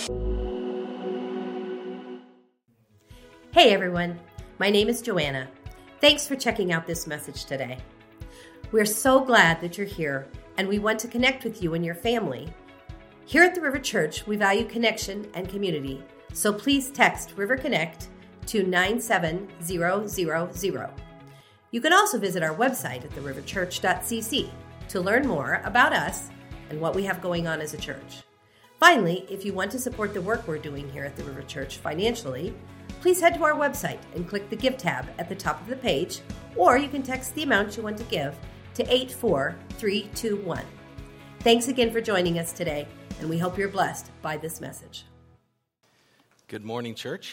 Hey everyone, my name is Joanna. Thanks for checking out this message today. We're so glad that you're here, and we want to connect with you and your family. Here at the River Church, we value connection and community, so please text River Connect to 97000. You can also visit our website at theriverchurch.cc to learn more about us and what we have going on as a church. Finally, if you want to support the work we're doing here at the River Church financially, please head to our website and click the Give tab at the top of the page, or you can text the amount you want to give to 84321. Thanks again for joining us today, and we hope you're blessed by this message. Good morning, church.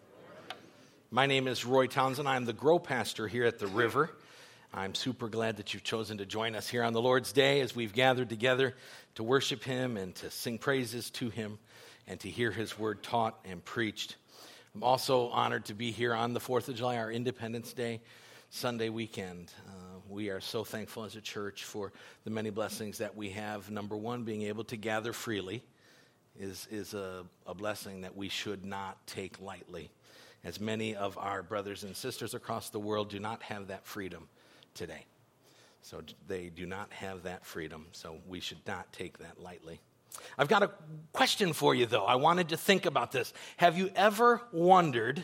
My name is Roy Townsend. I'm the Grow Pastor here at the River. I'm super glad that you've chosen to join us here on the Lord's Day as we've gathered together to worship Him and to sing praises to Him and to hear His Word taught and preached. I'm also honored to be here on the 4th of July, our Independence Day Sunday weekend. We are so thankful as a church for the many blessings that we have. Number one, being able to gather freely is a blessing that we should not take lightly, as many of our brothers and sisters across the world do not have that freedom today. So they do not have that freedom, so we should not take that lightly. I've got a question for you, though. I wanted to think about this. Have you ever wondered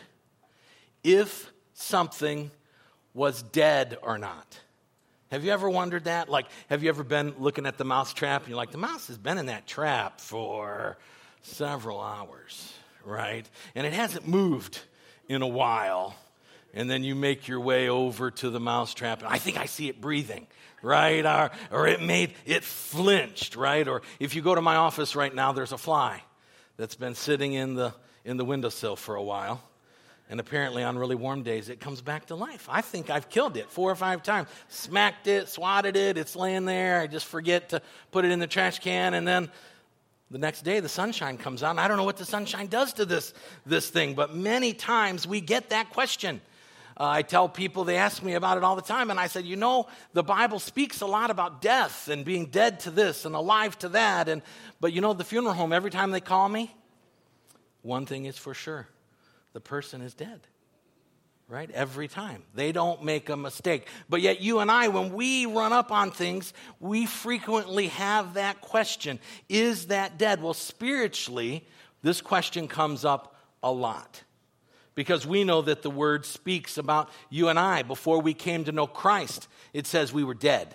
if something was dead or not? Have you ever wondered that? Like, have you ever been looking at the mouse trap and you're like, the mouse has been in that trap for several hours, right? And it hasn't moved in a while. And then you make your way over to the mouse trap, and I think I see it breathing, right? Or it flinched, right? Or if you go to my office right now, there's a fly that's been sitting in the windowsill for a while. And apparently on really warm days, it comes back to life. I think I've killed it 4 or 5 times. Smacked it, swatted it, it's laying there. I just forget to put it in the trash can, and then the next day, the sunshine comes out, and I don't know what the sunshine does to this thing, but many times we get that question. I tell people, they ask me about it all the time, and I said, the Bible speaks a lot about death and being dead to this and alive to that, but the funeral home, every time they call me, one thing is for sure, the person is dead, right? Every time. They don't make a mistake. But yet you and I, when we run up on things, we frequently have that question, is that dead? Well, spiritually, this question comes up a lot. Because we know that the Word speaks about you and I. Before we came to know Christ, it says we were dead.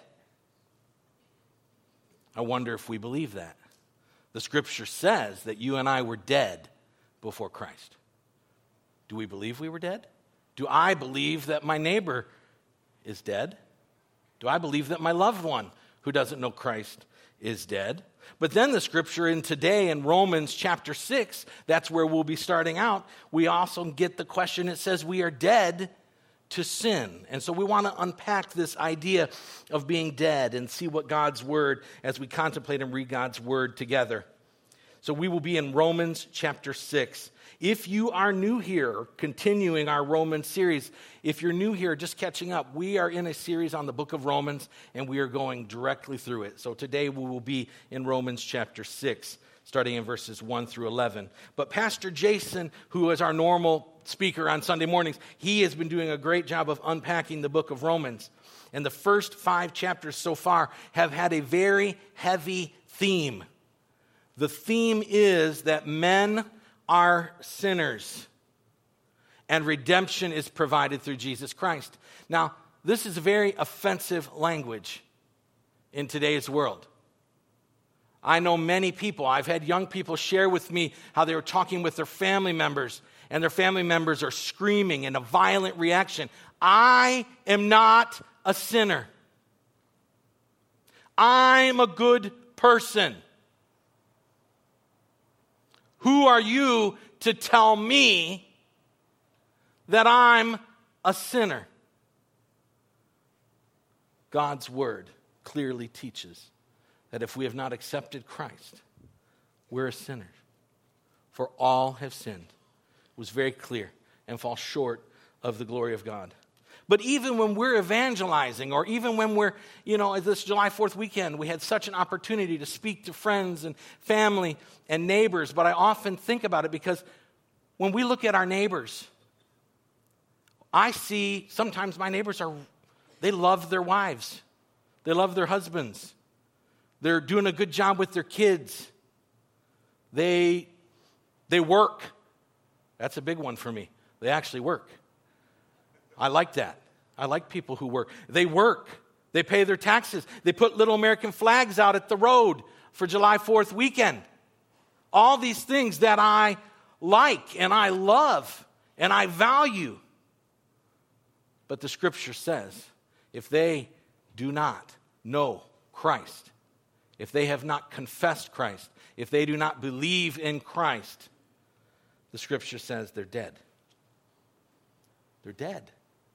I wonder if we believe that. The Scripture says that you and I were dead before Christ. Do we believe we were dead? Do I believe that my neighbor is dead? Do I believe that my loved one who doesn't know Christ is dead? But then the scripture in today in Romans chapter 6, that's where we'll be starting out, we also get the question, it says we are dead to sin. And so we want to unpack this idea of being dead and see what God's word, as we contemplate and read God's word together. So we will be in Romans chapter 6. If you are new here, continuing our Romans series, if you're new here, just catching up, we are in a series on the book of Romans, and we are going directly through it. So today we will be in Romans chapter 6, starting in verses 1 through 11. But Pastor Jason, who is our normal speaker on Sunday mornings, he has been doing a great job of unpacking the book of Romans. And the first 5 chapters so far have had a very heavy theme. The theme is that men are sinners, and redemption is provided through Jesus Christ. Now, this is very offensive language in today's world. I know many people, I've had young people share with me how they were talking with their family members, and their family members are screaming in a violent reaction. I am not a sinner. I'm a good person. Who are you to tell me that I'm a sinner? God's word clearly teaches that if we have not accepted Christ, we're a sinner. For all have sinned. It was very clear and fall short of the glory of God. But even when we're evangelizing, or even when we're, this July 4th weekend, we had such an opportunity to speak to friends and family and neighbors. But I often think about it because when we look at our neighbors, I see sometimes my neighbors they love their wives. They love their husbands. They're doing a good job with their kids. They work. That's a big one for me. They actually work. I like that. I like people who work. They work. They pay their taxes. They put little American flags out at the road for July 4th weekend. All these things that I like and I love and I value. But the scripture says, if they do not know Christ, if they have not confessed Christ, if they do not believe in Christ, the scripture says they're dead. They're dead.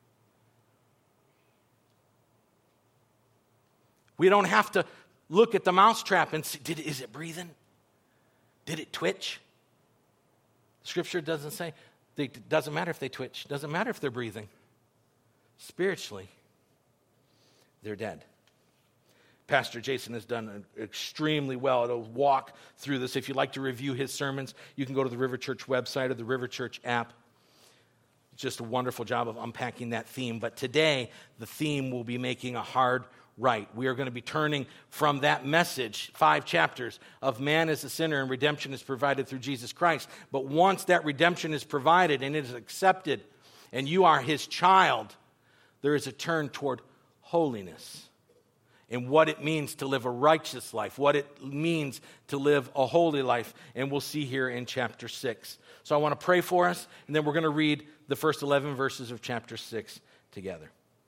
We don't have to look at the mousetrap and see, is it breathing? Did it twitch? Scripture doesn't say, it doesn't matter if they twitch, doesn't matter if they're breathing. Spiritually, they're dead. Pastor Jason has done extremely well to walk through this. If you'd like to review his sermons, you can go to the River Church website or the River Church app. Just a wonderful job of unpacking that theme. But today, the theme will be making a hard right. We are going to be turning from that message, 5 chapters, of man as a sinner and redemption is provided through Jesus Christ. But once that redemption is provided and it is accepted and you are his child, there is a turn toward holiness and what it means to live a righteous life, what it means to live a holy life. And we'll see here in chapter 6. So I want to pray for us, and then we're going to read the first 11 verses of chapter 6 together.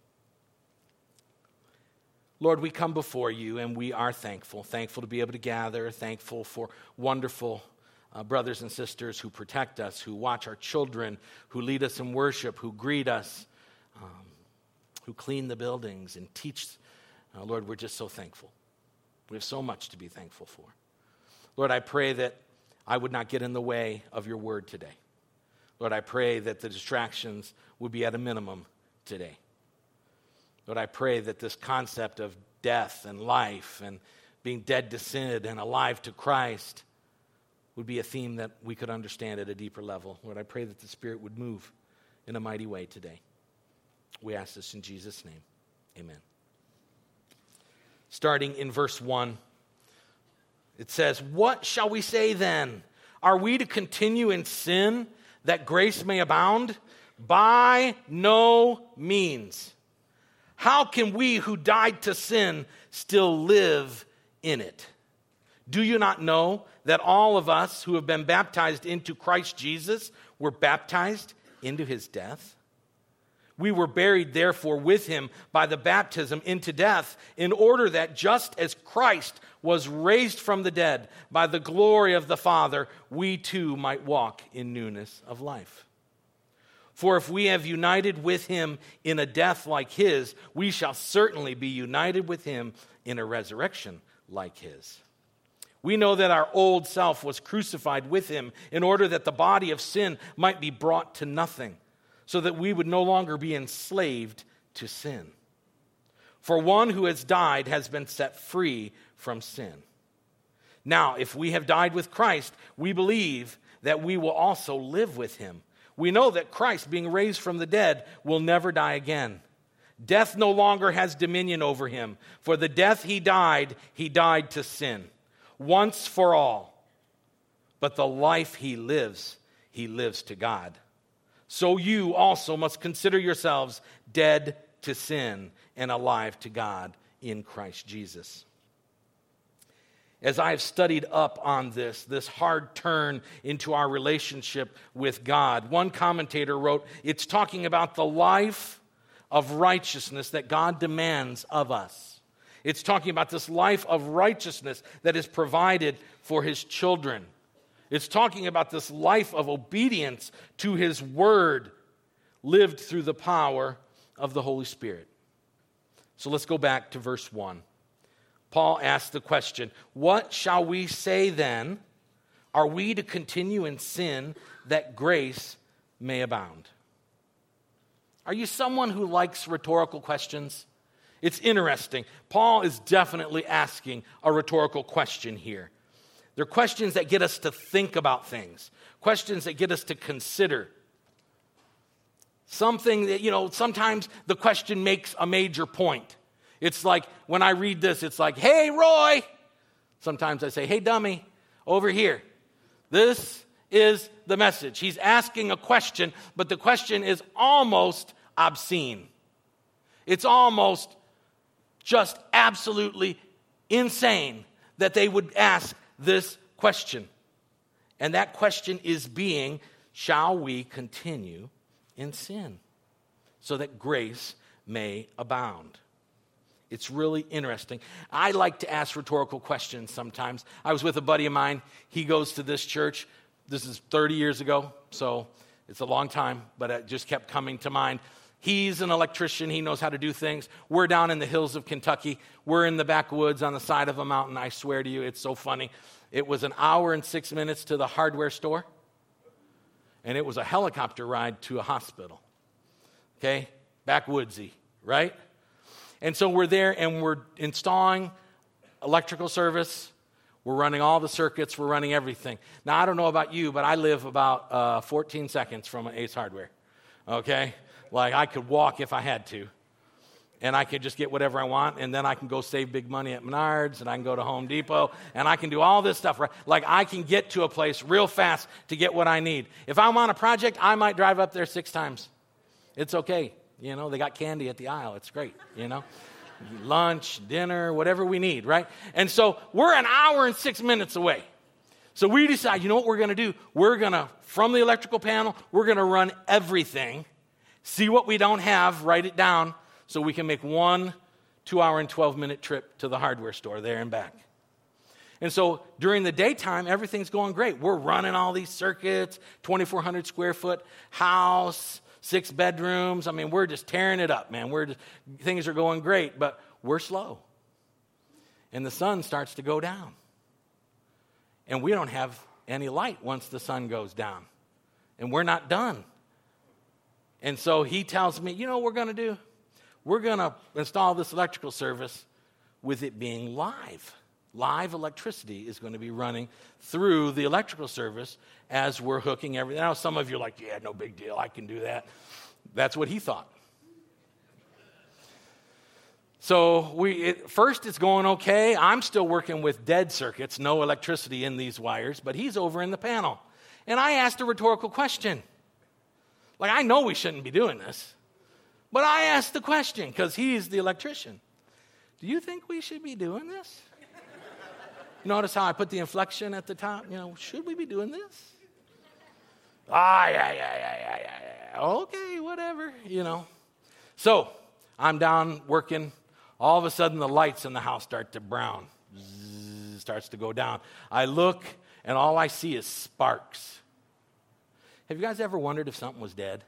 Lord, we come before you, and we are thankful to be able to gather, thankful for wonderful brothers and sisters who protect us, who watch our children, who lead us in worship, who greet us, who clean the buildings and teach. Lord, we're just so thankful. We have so much to be thankful for. Lord, I pray that I would not get in the way of your word today. Lord, I pray that the distractions would be at a minimum today. Lord, I pray that this concept of death and life and being dead to sin and alive to Christ would be a theme that we could understand at a deeper level. Lord, I pray that the Spirit would move in a mighty way today. We ask this in Jesus' name. Amen. Starting in verse 1, it says, "What shall we say then? Are we to continue in sin that grace may abound? By no means. How can we who died to sin still live in it? Do you not know that all of us who have been baptized into Christ Jesus were baptized into his death? We were buried, therefore, with him by the baptism into death, in order that just as Christ was raised from the dead by the glory of the Father, we too might walk in newness of life. For if we have united with him in a death like his, we shall certainly be united with him in a resurrection like his. We know that our old self was crucified with him in order that the body of sin might be brought to nothing, so that we would no longer be enslaved to sin. For one who has died has been set free from sin. Now, if we have died with Christ, we believe that we will also live with him. We know that Christ, being raised from the dead, will never die again. Death no longer has dominion over him. For the death he died to sin, once for all. But the life he lives to God. So you also must consider yourselves dead to sin and alive to God in Christ Jesus." As I have studied up on this hard turn into our relationship with God, one commentator wrote, it's talking about the life of righteousness that God demands of us. It's talking about this life of righteousness that is provided for his children. It's talking about this life of obedience to his word lived through the power of the Holy Spirit. So let's go back to verse 1. Paul asks the question, what shall we say then? Are we to continue in sin that grace may abound? Are you someone who likes rhetorical questions? It's interesting. Paul is definitely asking a rhetorical question here. They're questions that get us to think about things, questions that get us to consider. Something that, sometimes the question makes a major point. It's like, when I read this, it's like, hey, Roy. Sometimes I say, hey, dummy, over here. This is the message. He's asking a question, but the question is almost obscene. It's almost just absolutely insane that they would ask this question. And that question is shall we continue in sin so that grace may abound? It's really interesting. I like to ask rhetorical questions sometimes. I was with a buddy of mine. He goes to this church. This is 30 years ago, so it's a long time, but it just kept coming to mind. He's an electrician. He knows how to do things. We're down in the hills of Kentucky. We're in the backwoods on the side of a mountain. I swear to you, it's so funny. It was an hour and 6 minutes to the hardware store, and it was a helicopter ride to a hospital. Okay? Backwoodsy, right? And so we're there, and we're installing electrical service. We're running all the circuits. We're running everything. Now, I don't know about you, but I live about 14 seconds from Ace Hardware, okay? Like, I could walk if I had to, and I could just get whatever I want, and then I can go save big money at Menards, and I can go to Home Depot, and I can do all this stuff, right? Like, I can get to a place real fast to get what I need. If I'm on a project, I might drive up there 6 times. It's okay. They got candy at the aisle. It's great, Lunch, dinner, whatever we need, right? And so we're an hour and 6 minutes away. So we decide, what we're going to do? We're going to, from the electrical panel, we're going to run everything, see what we don't have, write it down, so we can make 1 2-hour and 12-minute trip to the hardware store there and back. And so during the daytime, everything's going great. We're running all these circuits, 2,400 square foot house, 6 bedrooms. I mean, we're just tearing it up, man. Things are going great, but we're slow. And the sun starts to go down. And we don't have any light once the sun goes down. And we're not done. And so he tells me, what we're going to do? We're going to install this electrical service with it being live. Live electricity is going to be running through the electrical service as we're hooking everything. Now, some of you are like, yeah, no big deal. I can do that. That's what he thought. So first it's going okay. I'm still working with dead circuits, no electricity in these wires, but he's over in the panel. And I asked a rhetorical question. Like, I know we shouldn't be doing this, but I asked the question because he's the electrician. Do you think we should be doing this? Notice how I put the inflection at the top? Should we be doing this? Yeah. Okay, whatever, So I'm down working. All of a sudden, the lights in the house start to brown. Zzz, starts to go down. I look, and all I see is sparks. Have you guys ever wondered if something was dead?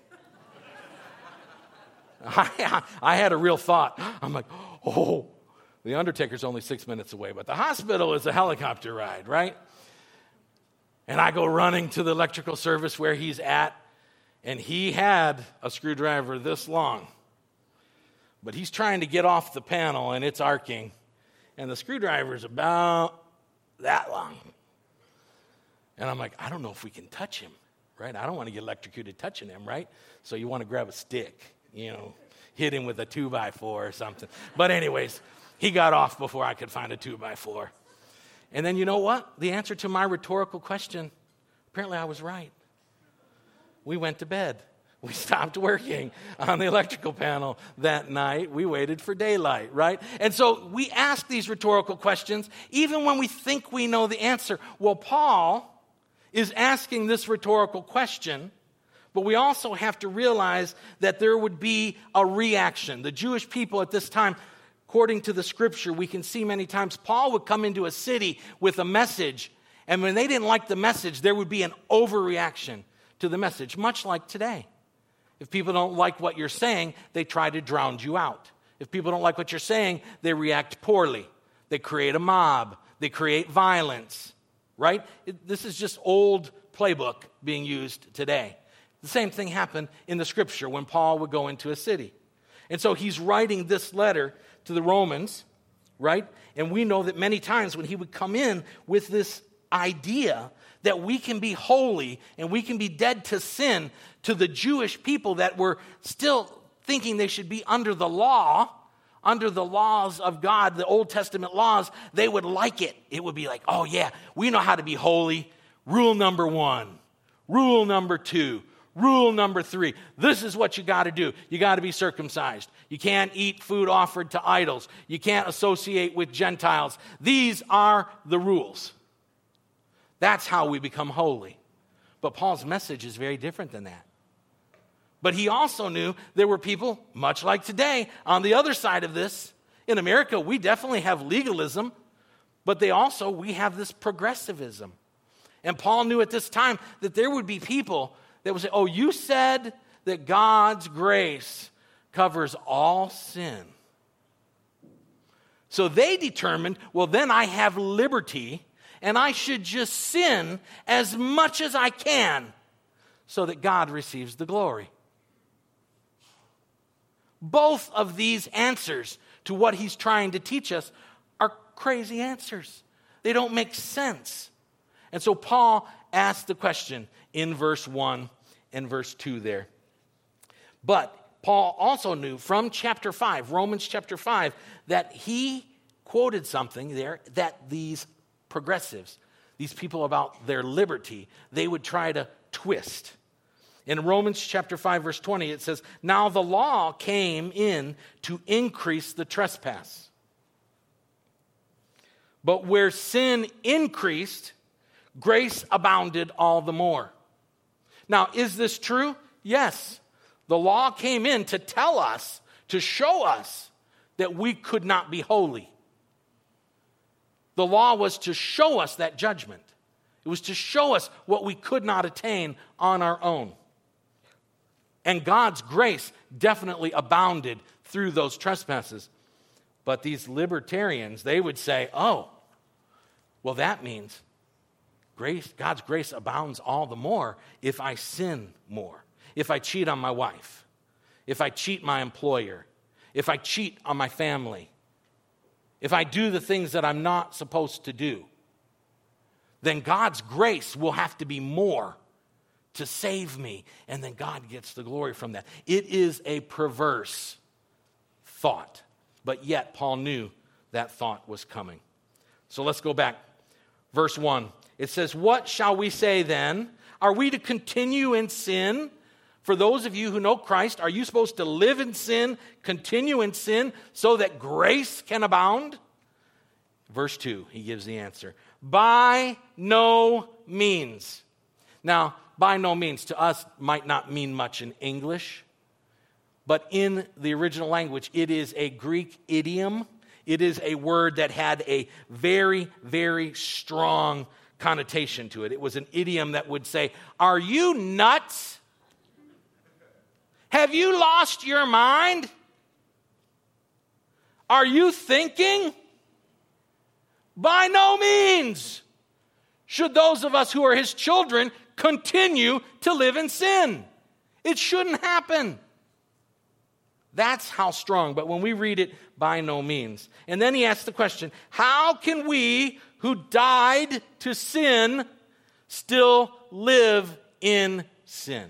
I had a real thought. I'm like, oh, the Undertaker's only 6 minutes away, but the hospital is a helicopter ride, right? And I go running to the electrical service where he's at, and he had a screwdriver this long. But he's trying to get off the panel, and it's arcing, and the screwdriver's about that long. And I'm like, I don't know if we can touch him, right? I don't want to get electrocuted touching him, right? So you want to grab a stick, hit him with a 2x4 or something. But anyways, he got off before I could find a 2x4. And then you know what? The answer to my rhetorical question, apparently I was right. We went to bed. We stopped working on the electrical panel that night. We waited for daylight, right? And so we ask these rhetorical questions even when we think we know the answer. Well, Paul is asking this rhetorical question, but we also have to realize that there would be a reaction. The Jewish people at this time, according to the scripture, we can see many times Paul would come into a city with a message, and when they didn't like the message, there would be an overreaction to the message, much like today. If people don't like what you're saying, they try to drown you out. If people don't like what you're saying, they react poorly. They create a mob. They create violence, right? This is just old playbook being used today. The same thing happened in the scripture when Paul would go into a city. And so he's writing this letter to the Romans, right? And we know that many times when he would come in with this idea that we can be holy and we can be dead to sin, to the Jewish people that were still thinking they should be under the law, under the laws of God, the Old Testament laws, they would like it. It would be like, oh yeah, we know how to be holy. Rule number 1, rule number 2, rule number 3. This is what you got to do. You got to be circumcised. You can't eat food offered to idols. You can't associate with Gentiles. These are the rules. That's how we become holy. But Paul's message is very different than that. But he also knew there were people, much like today, on the other side of this. In America, we definitely have legalism, but we have this progressivism. And Paul knew at this time that there would be people that would say, oh, you said that God's grace covers all sin. So they determined, well, then I have liberty, and I should just sin as much as I can so that God receives the glory. Both of these answers to what he's trying to teach us are crazy answers. They don't make sense. And so Paul asked the question in verse 1 and verse 2 there. But Paul also knew from chapter 5, Romans chapter 5, that he quoted something there that these progressives, these people about their liberty, they would try to twist. In Romans chapter 5, verse 20, it says, now the law came in to increase the trespass. But where sin increased, grace abounded all the more. Now, is this true? Yes. The law came in to tell us, to show us that we could not be holy. The law was to show us that judgment. It was to show us what we could not attain on our own. And God's grace definitely abounded through those trespasses. But these libertarians, they would say, oh, well, that means God's grace abounds all the more if I sin more, if I cheat on my wife, if I cheat my employer, if I cheat on my family, if I do the things that I'm not supposed to do, then God's grace will have to be more to save me, and then God gets the glory from that. It is a perverse thought, but yet Paul knew that thought was coming. So let's go back. Verse 1, it says, what shall we say then? Are we to continue in sin? For those of you who know Christ, are you supposed to live in sin, continue in sin, so that grace can abound? Verse 2, he gives the answer. By no means. Now, by no means to us might not mean much in English, but in the original language, it is a Greek idiom. It is a word that had a very, very strong connotation to it. It was an idiom that would say, are you nuts? Have you lost your mind? Are you thinking? By no means should those of us who are his children continue to live in sin. It shouldn't happen. That's how strong. But when we read it, by no means. And then he asks the question, how can we who died to sin still live in sin?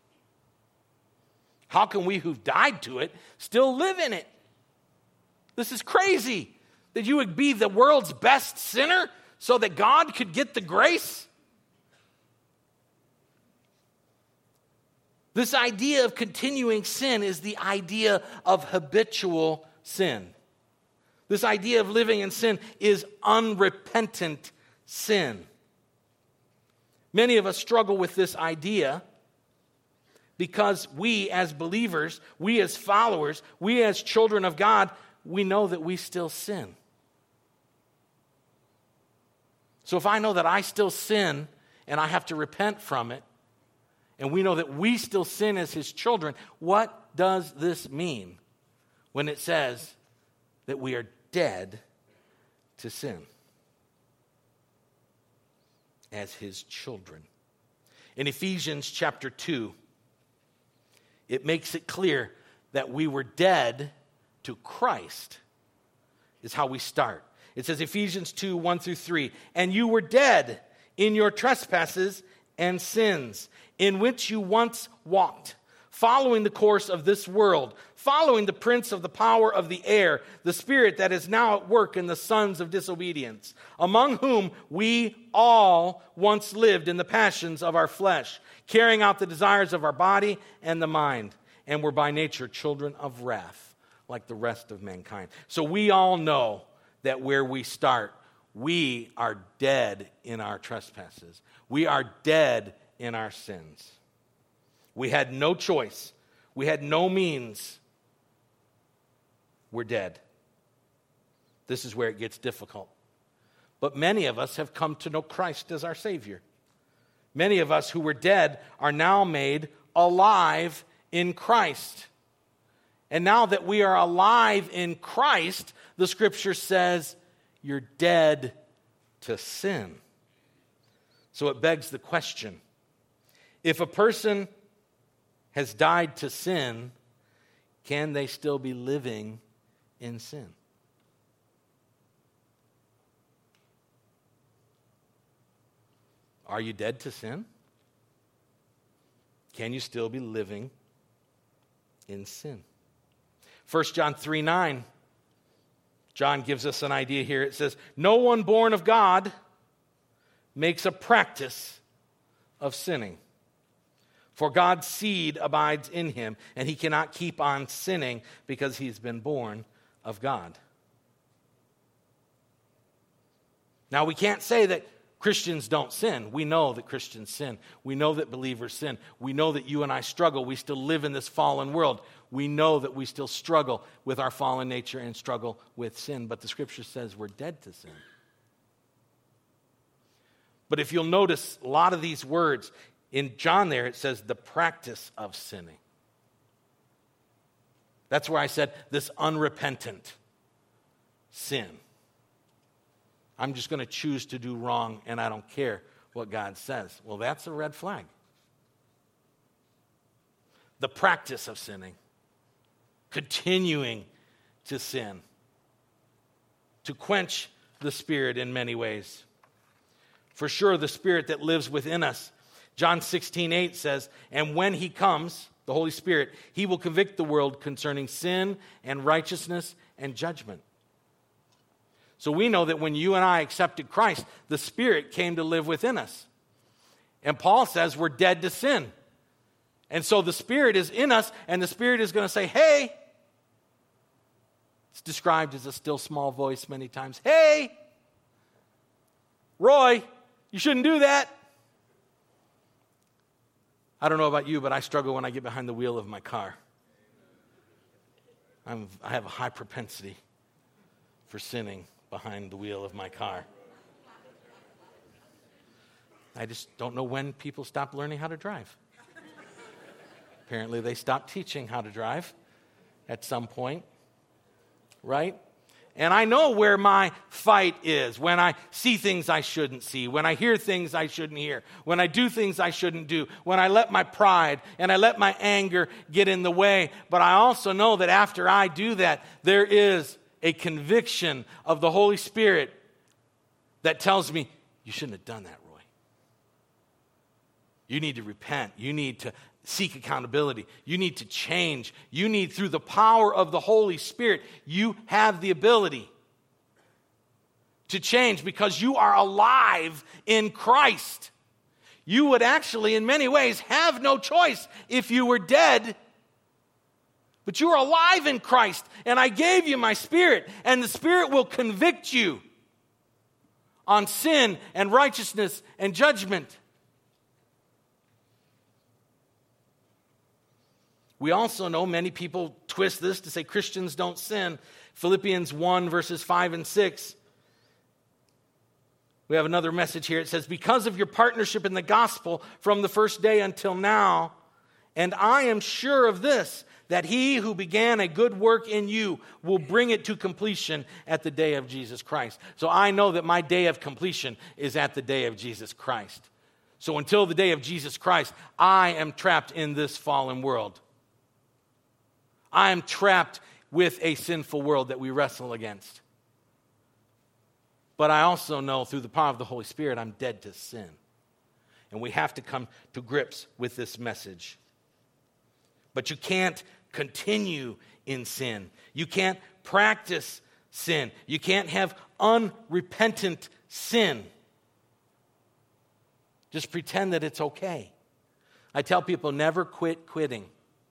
How can we who died to it still live in it? This is crazy. That you would be the world's best sinner so that God could get the grace? This idea of continuing sin is the idea of habitual sin. This idea of living in sin is unrepentant sin. Many of us struggle with this idea because we as believers, we as followers, we as children of God, we know that we still sin. So if I know that I still sin and I have to repent from it, and we know that we still sin as his children, what does this mean when it says that we are dead to sin as his children? In Ephesians chapter 2, it makes it clear that we were dead to Christ, is how we start. It says Ephesians 2, 1 through 3, and you were dead in your trespasses and sins, in which you once walked, following the course of this world, following the prince of the power of the air, the spirit that is now at work in the sons of disobedience, among whom we all once lived in the passions of our flesh, carrying out the desires of our body and the mind, and were by nature children of wrath, like the rest of mankind. So we all know that where we start, we are dead in our trespasses. We are dead in our sins. We had no choice. We had no means. We're dead. This is where it gets difficult. But many of us have come to know Christ as our Savior. Many of us who were dead are now made alive in Christ. And now that we are alive in Christ, the Scripture says, you're dead to sin. So it begs the question, if a person has died to sin, can they still be living in sin? Are you dead to sin? Can you still be living in sin? 1 John 3:9, John gives us an idea here. It says, no one born of God makes a practice of sinning. For God's seed abides in him, and he cannot keep on sinning because he's been born of God. Now, we can't say that Christians don't sin. We know that Christians sin. We know that believers sin. We know that you and I struggle. We still live in this fallen world. We know that we still struggle with our fallen nature and struggle with sin. But the Scripture says we're dead to sin. But if you'll notice a lot of these words, in John there it says the practice of sinning. That's where I said this unrepentant sin. I'm just going to choose to do wrong and I don't care what God says. Well, that's a red flag. The practice of sinning. Continuing to sin. To quench the Spirit in many ways. For sure, the Spirit that lives within us. John 16:8 says, and when he comes, the Holy Spirit, he will convict the world concerning sin and righteousness and judgment. So we know that when you and I accepted Christ, the Spirit came to live within us. And Paul says we're dead to sin. And so the Spirit is in us, and the Spirit is going to say, hey. It's described as a still small voice many times. Hey, Roy, you shouldn't do that. I don't know about you, but I struggle when I get behind the wheel of my car. I have a high propensity for sinning behind the wheel of my car. I just don't know when people stop learning how to drive. Apparently they stopped teaching how to drive at some point, right? And I know where my fight is, when I see things I shouldn't see, when I hear things I shouldn't hear, when I do things I shouldn't do, when I let my pride and I let my anger get in the way. But I also know that after I do that, there is a conviction of the Holy Spirit that tells me, you shouldn't have done that, Roy. You need to repent. You need to seek accountability. You need to change. You need, through the power of the Holy Spirit, you have the ability to change because you are alive in Christ. You would actually, in many ways, have no choice if you were dead. But you are alive in Christ, and I gave you my Spirit, and the Spirit will convict you on sin and righteousness and judgment. We also know many people twist this to say Christians don't sin. Philippians 1, verses 5 and 6. We have another message here. It says, because of your partnership in the gospel from the first day until now, and I am sure of this, that he who began a good work in you will bring it to completion at the day of Jesus Christ. So I know that my day of completion is at the day of Jesus Christ. So until the day of Jesus Christ, I am trapped in this fallen world. I am trapped with a sinful world that we wrestle against. But I also know through the power of the Holy Spirit, I'm dead to sin. And we have to come to grips with this message. But you can't continue in sin. You can't practice sin. You can't have unrepentant sin. Just pretend that it's okay. I tell people, never quit quitting.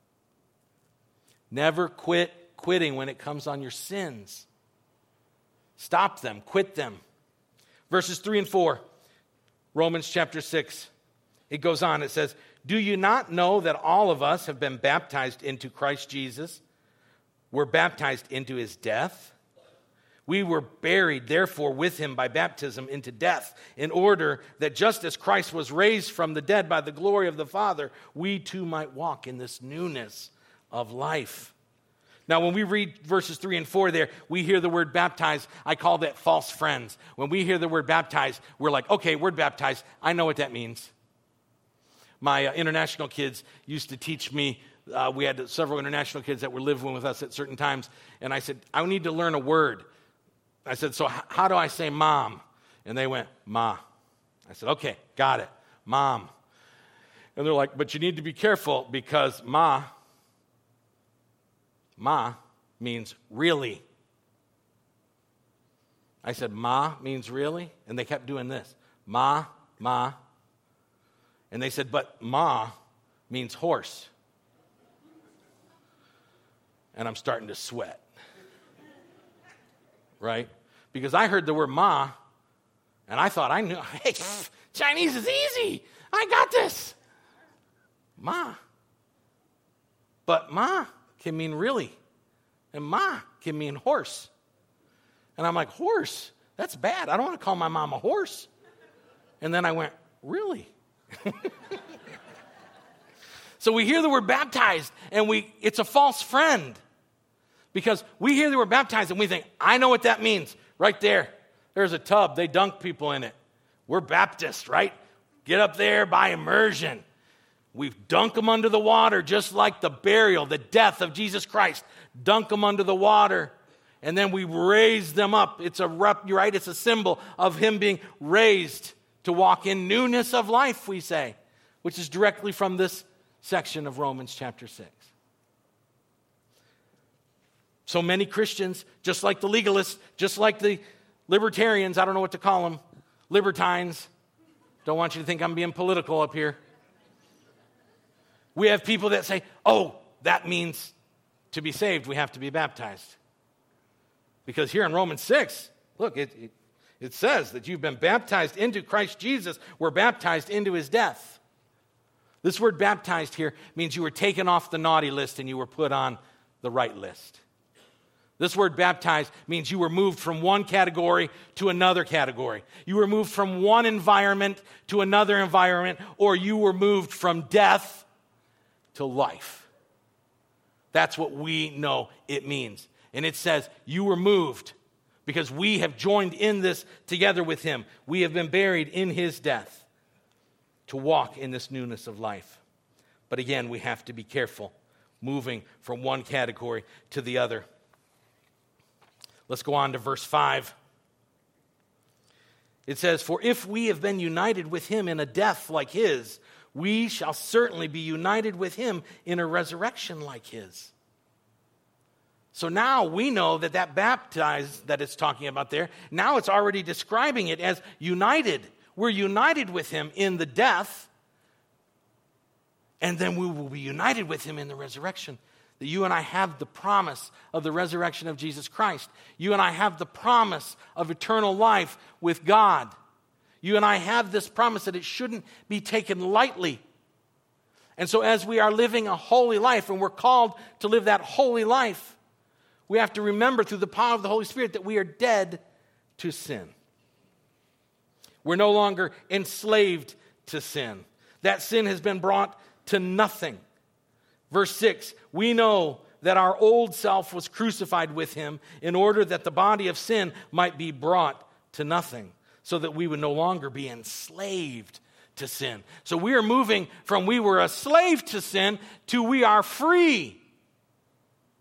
Never quit quitting when it comes on your sins. Stop them, quit them. Verses 3 and 4, Romans chapter 6. It goes on, it says, do you not know that all of us have been baptized into Christ Jesus? We're baptized into his death. We were buried, therefore, with him by baptism into death, in order that just as Christ was raised from the dead by the glory of the Father, we too might walk in this newness of life. Now, when we read verses 3 and 4 there, we hear the word baptized. I call that false friends. When we hear the word baptized, we're like, okay, word baptized, I know what that means. My international kids used to teach me. We had several international kids that were living with us at certain times, and I said, I need to learn a word. I said, so how do I say mom? And they went, ma. I said, okay, got it, mom. And they're like, but you need to be careful because ma means really. I said, ma means really? And they kept doing this, ma. And they said, but ma means horse. And I'm starting to sweat. Right? Because I heard the word ma, and I thought I knew, hey, Chinese is easy. I got this. Ma. But ma can mean really. And ma can mean horse. And I'm like, horse? That's bad. I don't want to call my mom a horse. And then I went, really? So we hear the word baptized, and it's a false friend. Because we hear the word baptized, and we think, I know what that means. Right there. There's a tub. They dunk people in it. We're Baptists, right? Get up there by immersion. We dunk them under the water, just like the burial, the death of Jesus Christ. Dunk them under the water, and then we raise them up. It's a symbol of him being raised to walk in newness of life, we say, which is directly from this section of Romans chapter 6. So many Christians, just like the legalists, just like the libertarians, I don't know what to call them, libertines. Don't want you to think I'm being political up here. We have people that say, oh, that means to be saved, we have to be baptized. Because here in Romans 6, look, it says that you've been baptized into Christ Jesus. We're baptized into his death. This word baptized here means you were taken off the naughty list and you were put on the right list. This word baptized means you were moved from one category to another category. You were moved from one environment to another environment, or you were moved from death to life. That's what we know it means. And it says you were moved because we have joined in this together with him. We have been buried in his death to walk in this newness of life. But again, we have to be careful moving from one category to the other. Let's go on to verse 5. It says, for if we have been united with him in a death like his, we shall certainly be united with him in a resurrection like his. So now we know that baptized that it's talking about there, now it's already describing it as united. We're united with him in the death, and then we will be united with him in the resurrection. That you and I have the promise of the resurrection of Jesus Christ. You and I have the promise of eternal life with God. You and I have this promise that it shouldn't be taken lightly. And so as we are living a holy life, and we're called to live that holy life, we have to remember through the power of the Holy Spirit that we are dead to sin. We're no longer enslaved to sin. That sin has been brought to nothing. Verse 6, we know that our old self was crucified with him in order that the body of sin might be brought to nothing, so that we would no longer be enslaved to sin. So we are moving from we were a slave to sin to we are free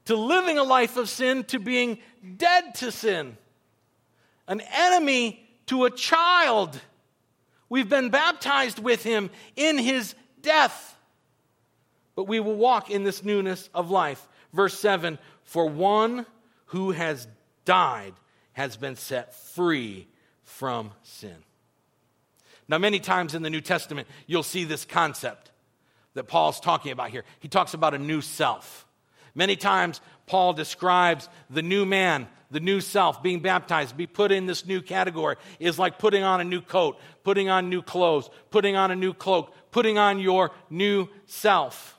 to living a life of sin, to being dead to sin, an enemy to a child. We've been baptized with him in his death, but we will walk in this newness of life. Verse 7, for one who has died has been set free from sin. Now, many times in the New Testament, you'll see this concept that Paul's talking about here. He talks about a new self. Many times, Paul describes the new man, the new self, being baptized, be put in this new category, is like putting on a new coat, putting on new clothes, putting on a new cloak, putting on your new self.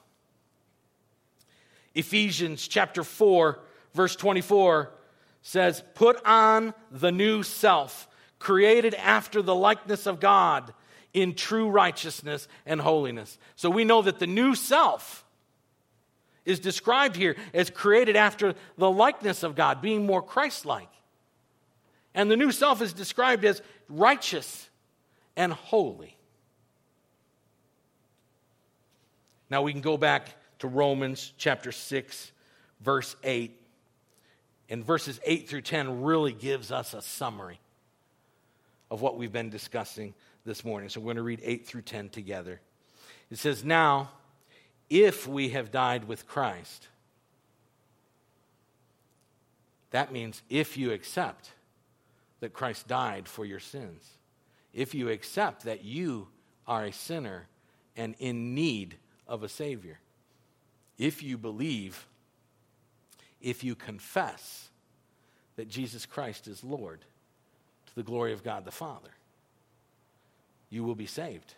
Ephesians chapter 4, verse 24 says, put on the new self, created after the likeness of God in true righteousness and holiness. So we know that the new self is described here as created after the likeness of God, being more Christ-like. And the new self is described as righteous and holy. Now we can go back to Romans chapter 6, verse 8. And verses 8 through 10 really gives us a summary of what we've been discussing this morning. So we're going to read 8 through 10 together. It says, now, if we have died with Christ, that means if you accept that Christ died for your sins, if you accept that you are a sinner and in need of a Savior, if you believe, if you confess that Jesus Christ is Lord to the glory of God the Father, you will be saved.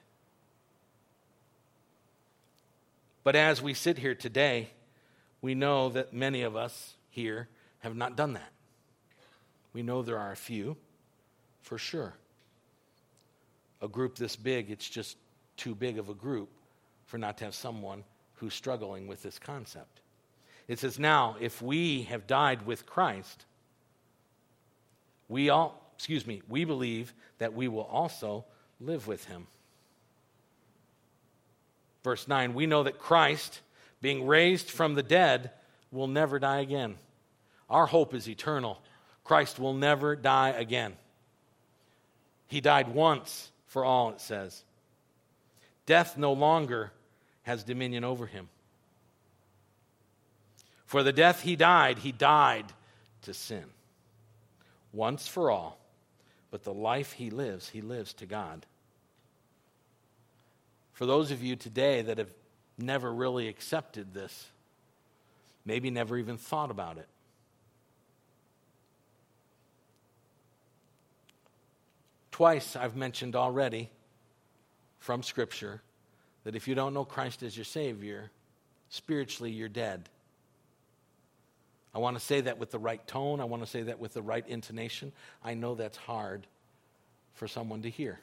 But as we sit here today, we know that many of us here have not done that. We know there are a few, for sure. A group this big, it's just too big of a group for not to have someone who's struggling with this concept. It says, now, if we have died with Christ, we believe that we will also live with him. Verse 9, we know that Christ, being raised from the dead, will never die again. Our hope is eternal. Christ will never die again. He died once for all, it says. Death no longer has dominion over him. For the death he died to sin. Once for all. But the life he lives to God. For those of you today that have never really accepted this, maybe never even thought about it, twice I've mentioned already from Scripture that if you don't know Christ as your Savior, spiritually you're dead. I want to say that with the right tone. I want to say that with the right intonation. I know that's hard for someone to hear.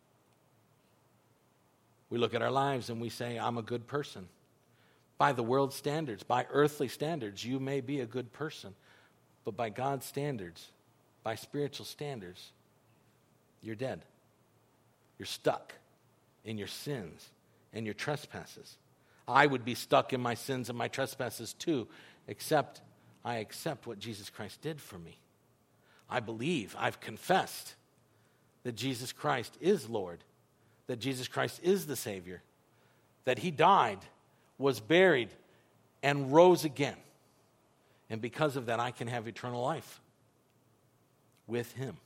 We look at our lives and we say, I'm a good person. By the world's standards, by earthly standards, you may be a good person. But by God's standards, by spiritual standards, you're dead. You're stuck in your sins and your trespasses. I would be stuck in my sins and my trespasses too, except I accept what Jesus Christ did for me. I believe, I've confessed that Jesus Christ is Lord, that Jesus Christ is the Savior, that he died, was buried, and rose again. And because of that, I can have eternal life with him.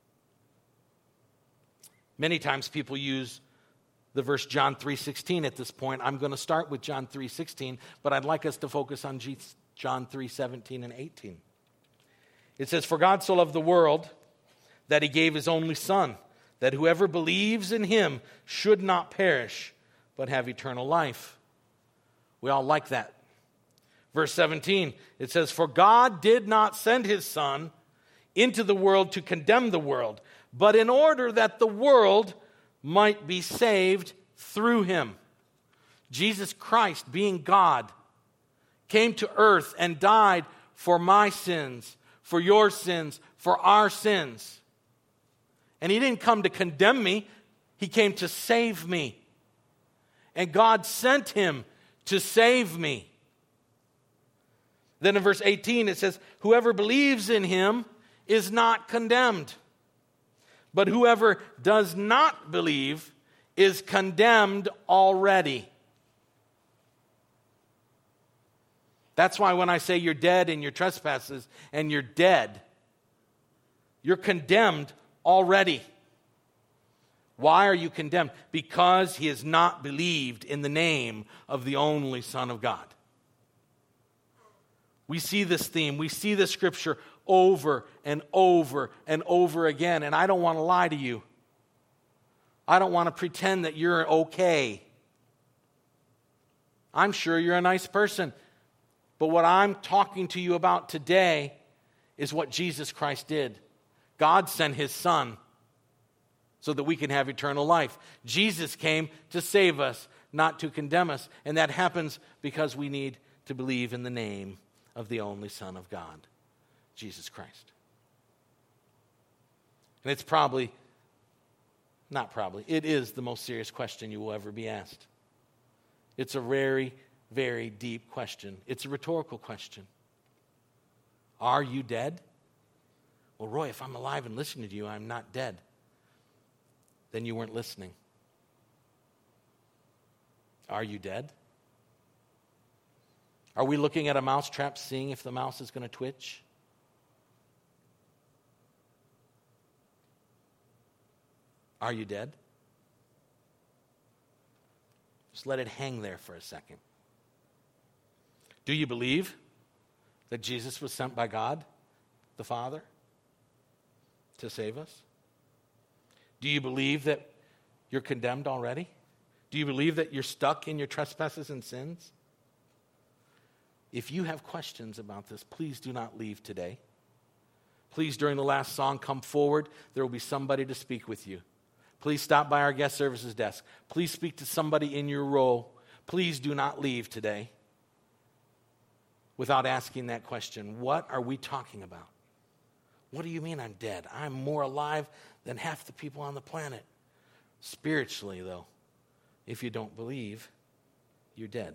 Many times people use the verse John 3:16 at this point. I'm going to start with John 3:16, but I'd like us to focus on John 3:17 and 18. It says, for God so loved the world that he gave his only Son, that whoever believes in him should not perish, but have eternal life. We all like that. Verse 17, it says, for God did not send his Son into the world to condemn the world, but in order that the world might be saved through him. Jesus Christ, being God, came to earth and died for my sins, for your sins, for our sins. And he didn't come to condemn me. He came to save me. And God sent him to save me. Then in verse 18 it says, whoever believes in him is not condemned. But whoever does not believe is condemned already. That's why when I say you're dead in your trespasses and you're dead, you're condemned already. Why are you condemned? Because he has not believed in the name of the only Son of God. We see this theme, we see this scripture over and over and over again. And I don't want to lie to you. I don't want to pretend that you're okay. I'm sure you're a nice person. But what I'm talking to you about today is what Jesus Christ did. God sent his Son so that we can have eternal life. Jesus came to save us, not to condemn us. And that happens because we need to believe in the name of the only Son of God, Jesus Christ. And it's it is the most serious question you will ever be asked. It's a very, very deep question. It's a rhetorical question. Are you dead? Well, Roy, if I'm alive and listening to you, I'm not dead. Then you weren't listening. Are you dead? Are we looking at a mousetrap, seeing if the mouse is going to twitch? Are you dead? Just let it hang there for a second. Do you believe that Jesus was sent by God, the Father, to save us? Do you believe that you're condemned already? Do you believe that you're stuck in your trespasses and sins? If you have questions about this, please do not leave today. Please, during the last song, come forward. There will be somebody to speak with you. Please stop by our guest services desk. Please speak to somebody in your role. Please do not leave today without asking that question. What are we talking about? What do you mean I'm dead? I'm more alive than half the people on the planet. Spiritually, though, if you don't believe, you're dead.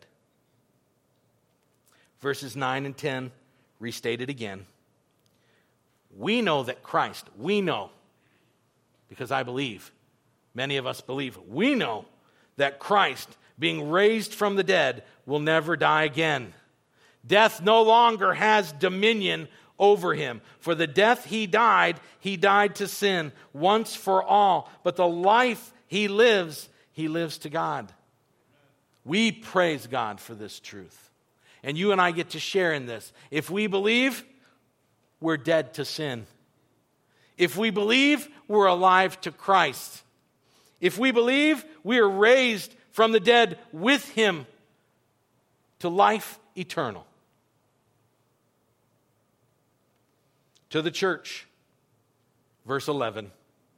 Verses 9 and 10, restated again. We know that Christ, because I believe, many of us believe, we know that Christ, being raised from the dead, will never die again. Death no longer has dominion over him. For the death he died to sin once for all. But the life he lives to God. We praise God for this truth. And you and I get to share in this. If we believe, we're dead to sin. If we believe, we're alive to Christ. If we believe, we are raised from the dead with him to life eternal. To the church, verse 11.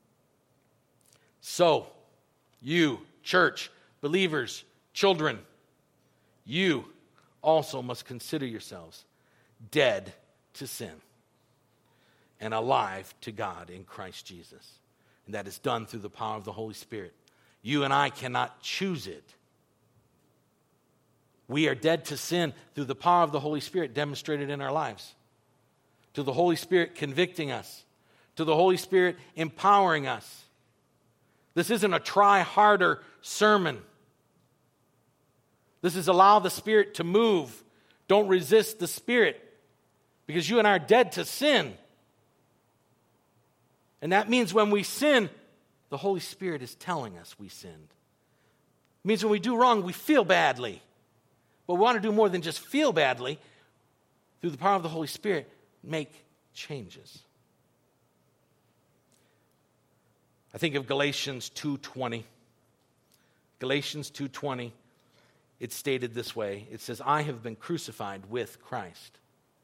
So, you, church, believers, children, you also must consider yourselves dead to sin and alive to God in Christ Jesus. And that is done through the power of the Holy Spirit. You and I cannot choose it. We are dead to sin through the power of the Holy Spirit demonstrated in our lives. To the Holy Spirit convicting us. To the Holy Spirit empowering us. This isn't a try harder sermon. This is allow the Spirit to move. Don't resist the Spirit. Because you and I are dead to sin. And that means when we sin, the Holy Spirit is telling us we sinned. It means when we do wrong, we feel badly. But we want to do more than just feel badly. Through the power of the Holy Spirit, make changes. I think of Galatians 2:20. Galatians 2:20. It's stated this way. It says, I have been crucified with Christ.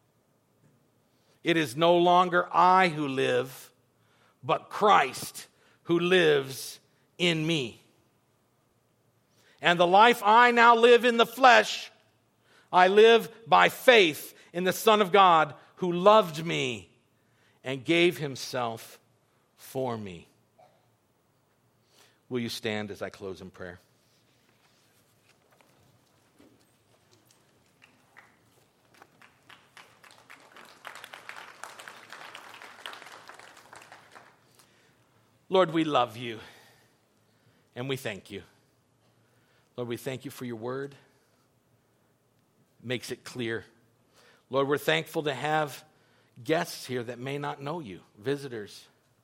It is no longer I who live, but Christ who lives in me. And the life I now live in the flesh, I live by faith in the Son of God who loved me and gave himself for me. Will you stand as I close in prayer? Lord, we love you, and we thank you. Lord, we thank you for your word. It makes it clear. Lord, we're thankful to have guests here that may not know you, visitors.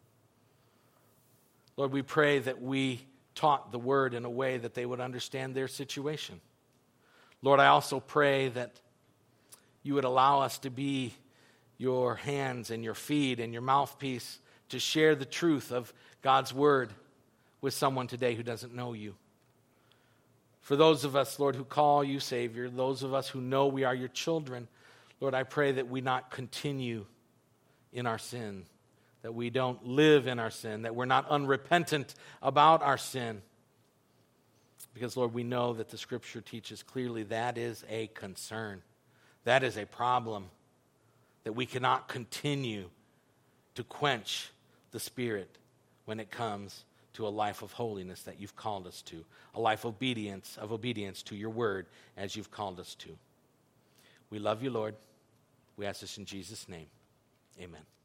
Lord, we pray that we taught the word in a way that they would understand their situation. Lord, I also pray that you would allow us to be your hands and your feet and your mouthpiece to share the truth of God's word with someone today who doesn't know you. For those of us, Lord, who call you Savior, those of us who know we are your children, Lord, I pray that we not continue in our sin, that we don't live in our sin, that we're not unrepentant about our sin. Because, Lord, we know that the Scripture teaches clearly that is a concern. That is a problem, that we cannot continue to quench the Spirit when it comes to a life of holiness that you've called us to, a life of obedience to your word as you've called us to. We love you, Lord. We ask this in Jesus' name. Amen.